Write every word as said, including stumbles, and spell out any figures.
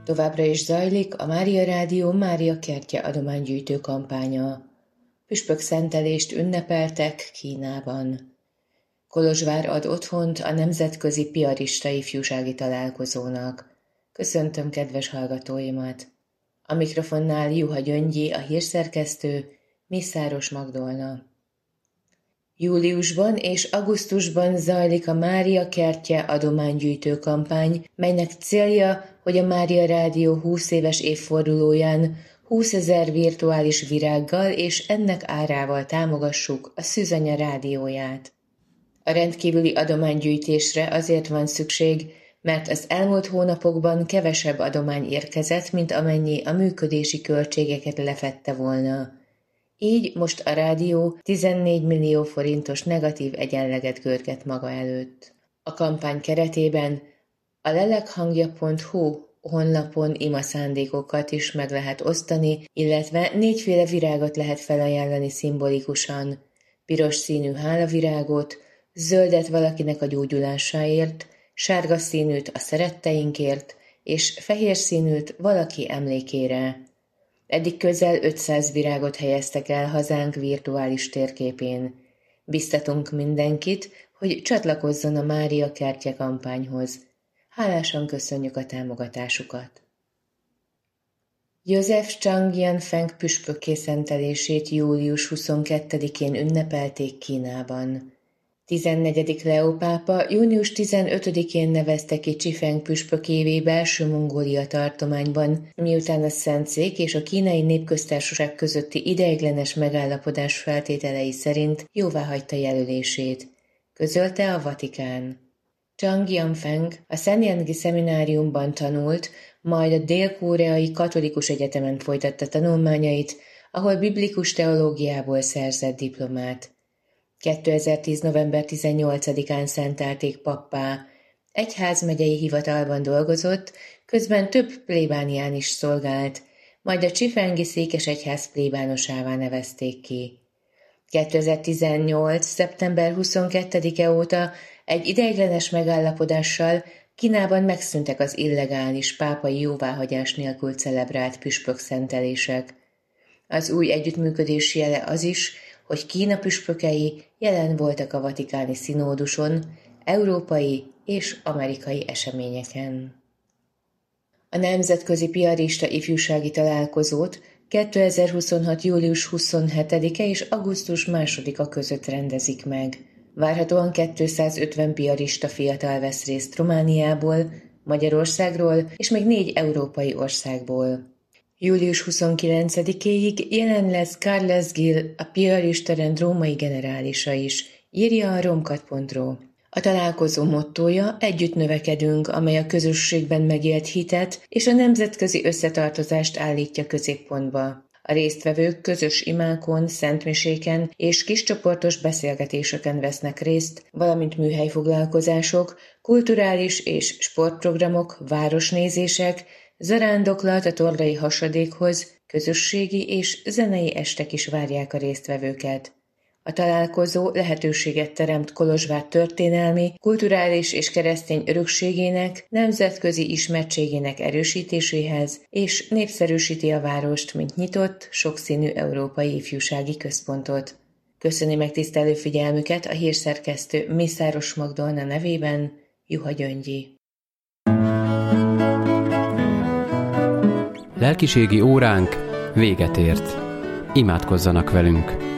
Továbbra is zajlik a Mária Rádió Mária Kertje adománygyűjtő kampánya. Püspökszentelést ünnepeltek Kínában. Kolozsvár ad otthont a Nemzetközi Piarista Ifjúsági Találkozónak. Köszöntöm kedves hallgatóimat! A mikrofonnál Juha Gyöngyi, a hírszerkesztő, Mészáros Magdolna. Júliusban és augusztusban zajlik a Mária Kertje adománygyűjtő kampány, melynek célja, hogy a Mária Rádió húsz éves évfordulóján húszezer virtuális virággal és ennek árával támogassuk a Szűzanya rádióját. A rendkívüli adománygyűjtésre azért van szükség, mert az elmúlt hónapokban kevesebb adomány érkezett, mint amennyi a működési költségeket lefedte volna. Így most a rádió tizennégy millió forintos negatív egyenleget görget maga előtt. A kampány keretében a lelekhangja pont hu honlapon imaszándékokat is meg lehet osztani, illetve négyféle virágot lehet felajánlani szimbolikusan: piros színű hálavirágot, zöldet valakinek a gyógyulásáért, sárga színűt a szeretteinkért, és fehér színűt valaki emlékére. Eddig közel ötszáz virágot helyeztek el hazánk virtuális térképén. Biztatunk mindenkit, hogy csatlakozzon a Mária Kertje kampányhoz. Hálásan köszönjük a támogatásukat. József Chang Yan-feng püspökké szentelését július huszonkettedikén ünnepelték Kínában. tizennegyedik Leó pápa június tizenötödikén nevezte ki Csifeng püspökévé Belső-Mongólia tartományban, miután a Szentszék és a Kínai Népköztársaság közötti ideiglenes megállapodás feltételei szerint jóváhagyta jelölését, közölte a Vatikán. Chang Yan-feng a Szenyengi szemináriumban tanult, majd a Dél-Koreai Katolikus Egyetemen folytatta tanulmányait, ahol biblikus teológiából szerzett diplomát. kétezer-tíz november tizennyolcadikán szentelték pappá. Egyházmegyei hivatalban dolgozott, közben több plébánián is szolgált, majd a csifengi székesegyház plébánosává nevezték ki. kétezer-tizennyolc. szeptember huszonkettedike óta egy ideiglenes megállapodással Kínában megszűntek az illegális pápai jóváhagyás nélkül celebrált püspökszentelések. Az új együttműködés jele az is, hogy Kína püspökei jelen voltak a vatikáni szinóduson, európai és amerikai eseményeken. A Nemzetközi Piarista Ifjúsági Találkozót kétezer-huszonhat. július huszonhetedike és augusztus másodika között rendezik meg. Várhatóan kétszázötven piarista fiatal vesz részt Romániából, Magyarországról és még négy európai országból. július huszonkilencedikéig jelen lesz Carles Gil, a piarista rend római generálisa is, írja a romkat pont ro. A találkozó mottója Együtt növekedünk, amely a közösségben megélt hitet és a nemzetközi összetartozást állítja középpontba. A résztvevők közös imákon, szentmiséken és kiscsoportos beszélgetéseken vesznek részt, valamint műhelyfoglalkozások, kulturális és sportprogramok, városnézések, zarándoklat a Tordai hasadékhoz, közösségi és zenei estek is várják a résztvevőket. A találkozó lehetőséget teremt Kolozsvár történelmi, kulturális és keresztény örökségének, nemzetközi ismertségének erősítéséhez, és népszerűsíti a várost, mint nyitott, sokszínű európai ifjúsági központot. Köszöni megtisztelő figyelmüket a hírszerkesztő Mészáros Magdolna nevében, Juha Gyöngyi. Lelkiségi óránk véget ért. Imádkozzanak velünk!